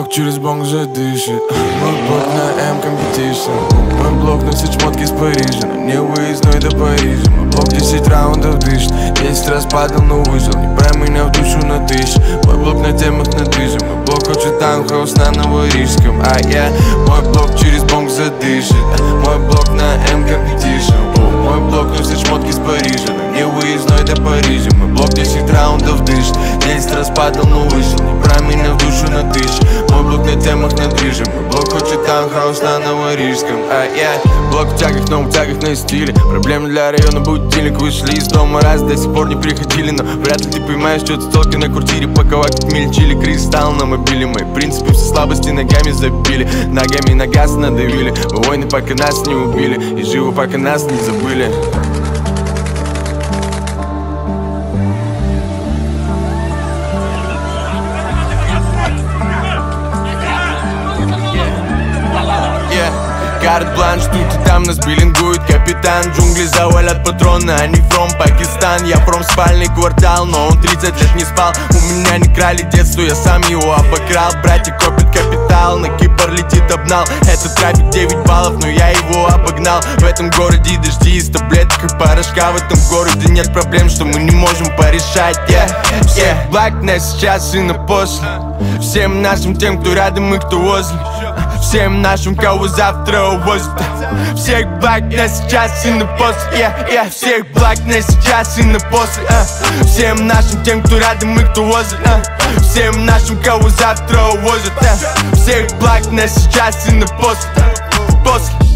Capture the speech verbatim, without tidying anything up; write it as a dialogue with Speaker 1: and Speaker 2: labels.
Speaker 1: блок через бонг же дышит. Мой блок на М Competition. Мой блок носит шмотки с Парижа, но не выездной до Парижа. Мой блок десять раундов дышит. Десять раз падал, но выжил. Не брай меня в душу на тысячу. Мой блок на темах на движе. Мой блок хочет таунхаус на Новорижском. А я, мой блок через бонг задышит. Мой блок на М Competition. Мой блок носит шмотки с Парижа, но не выездной до Парижа. Мой блок десять раундов дышит. Десять раз падал, но выжил. Не брай меня в душу на тысячу. Мой блок на темах на движе. Мой блок хочет таунхаус на Новорижском. А я, блок в тягах, но в тягах на стиле. Проблемы для района, будильник. Вышли из дома раз, до сих пор не приходили. Но вряд ли ты поймаешь, что столки на квартире. Пока как мельчили, кристалл на мобиле. Мои принципы все слабости ногами забили. Ногами на газ надавили. Мы войны, пока нас не убили. И живы, пока нас не забыли. Карт-бланш, тут и там нас биллингует капитан. Джунгли завалят патроны, они from Пакистан. Я from спальный квартал, но он тридцать лет не спал. У меня не крали детство, я сам его обокрал. Братья копят капитал, на Кипр летит обнал. Это трафик девять баллов, но я его обогнал. В этом городе дожди из таблеток и порошка. В этом городе нет проблем, что мы не можем порешать. Yeah, yeah. Black на сейчас и на после. Всем нашим тем, кто рядом и кто возле. Всем нашим, кого завтра увозят. Всех благ на сейчас и на после. Yeah, yeah. Всех благ на сейчас и на после. uh. Всем нашим, тем, кто рядом и кто возле. uh. Всем нашим, кого завтра увозят. uh. Всех благ на сейчас и на после. После.